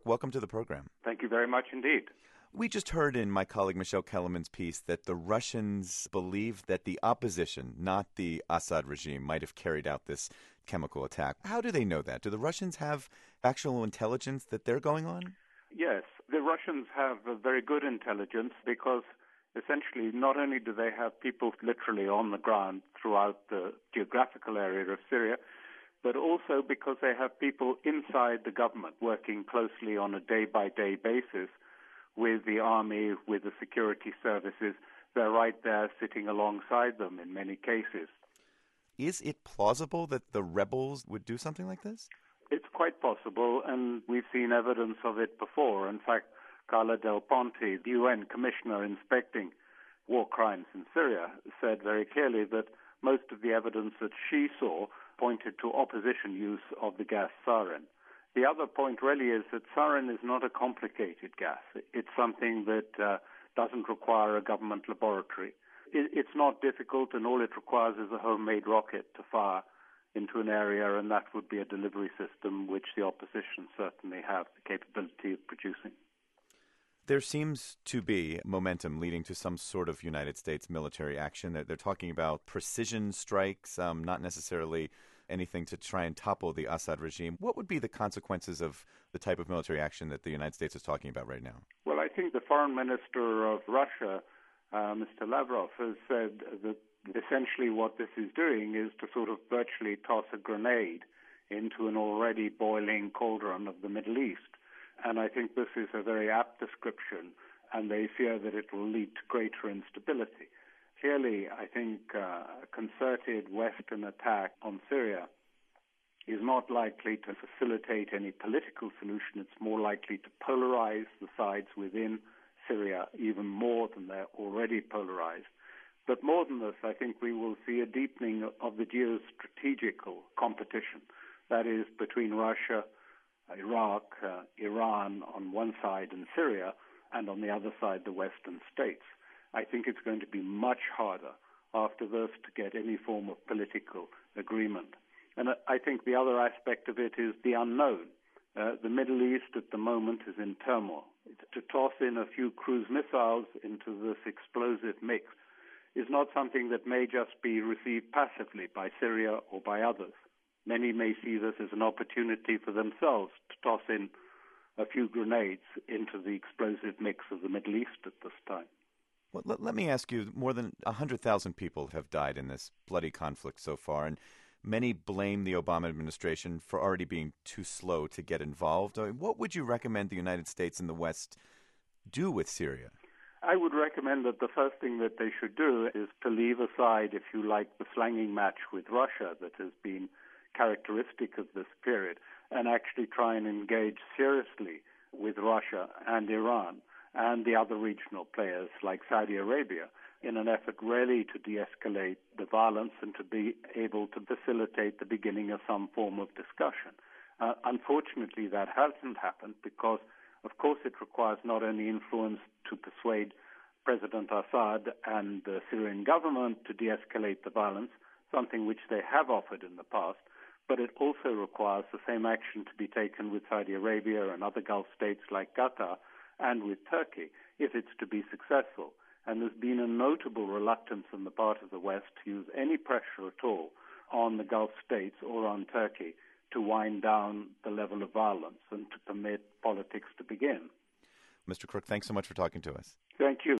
welcome to the program. Thank you very much indeed. We just heard in my colleague Michelle Kellerman's piece that the Russians believe that the opposition, not the Assad regime, might have carried out this chemical attack. How do they know that? Do the Russians have actual intelligence that they're going on? Yes, the Russians have a very good intelligence because essentially not only do they have people literally on the ground throughout the geographical area of Syria, but also because they have people inside the government working closely on a day-by-day basis with the army, with the security services. They're right there sitting alongside them in many cases. Is it plausible that the rebels would do something like this? It's quite possible, and we've seen evidence of it before. In fact, Carla Del Ponte, the UN Commissioner inspecting war crimes in Syria, said very clearly that most of the evidence that she saw pointed to opposition use of the gas sarin. The other point really is that sarin is not a complicated gas. It's something that doesn't require a government laboratory. It's not difficult, and all it requires is a homemade rocket to fire into an area, and that would be a delivery system which the opposition certainly have the capability of producing. There seems to be momentum leading to some sort of United States military action. They're talking about precision strikes, not necessarily anything to try and topple the Assad regime. What would be the consequences of the type of military action that the United States is talking about right now? Well, I think the foreign minister of Russia, Mr. Lavrov, has said that essentially what this is doing is to sort of virtually toss a grenade into an already boiling cauldron of the Middle East. And I think this is a very apt description, and they fear that it will lead to greater instability. Clearly, I think a concerted Western attack on Syria is not likely to facilitate any political solution. It's more likely to polarize the sides within Syria even more than they're already polarized. But more than this, I think we will see a deepening of the geostrategical competition, that is, between Russia, Iraq, Iran on one side and Syria, and on the other side the Western states. I think it's going to be much harder after this to get any form of political agreement. And I think the other aspect of it is the unknown. The Middle East at the moment is in turmoil. To toss in a few cruise missiles into this explosive mix is not something that may just be received passively by Syria or by others. Many may see this as an opportunity for themselves to toss in a few grenades into the explosive mix of the Middle East at this time. Well, let me ask you, more than 100,000 people have died in this bloody conflict so far, and many blame the Obama administration for already being too slow to get involved. What would you recommend the United States and the West do with Syria? I would recommend that the first thing that they should do is to leave aside, if you like, the slanging match with Russia that has been characteristic of this period, and actually try and engage seriously with Russia and Iran and the other regional players like Saudi Arabia in an effort really to de-escalate the violence and to be able to facilitate the beginning of some form of discussion. Unfortunately, that hasn't happened because, of course, it requires not only influence to persuade President Assad and the Syrian government to de-escalate the violence, something which they have offered in the past, but it also requires the same action to be taken with Saudi Arabia and other Gulf states like Qatar and with Turkey if it's to be successful. And there's been a notable reluctance on the part of the West to use any pressure at all on the Gulf states or on Turkey to wind down the level of violence and to permit politics to begin. Mr. Crook, thanks so much for talking to us. Thank you.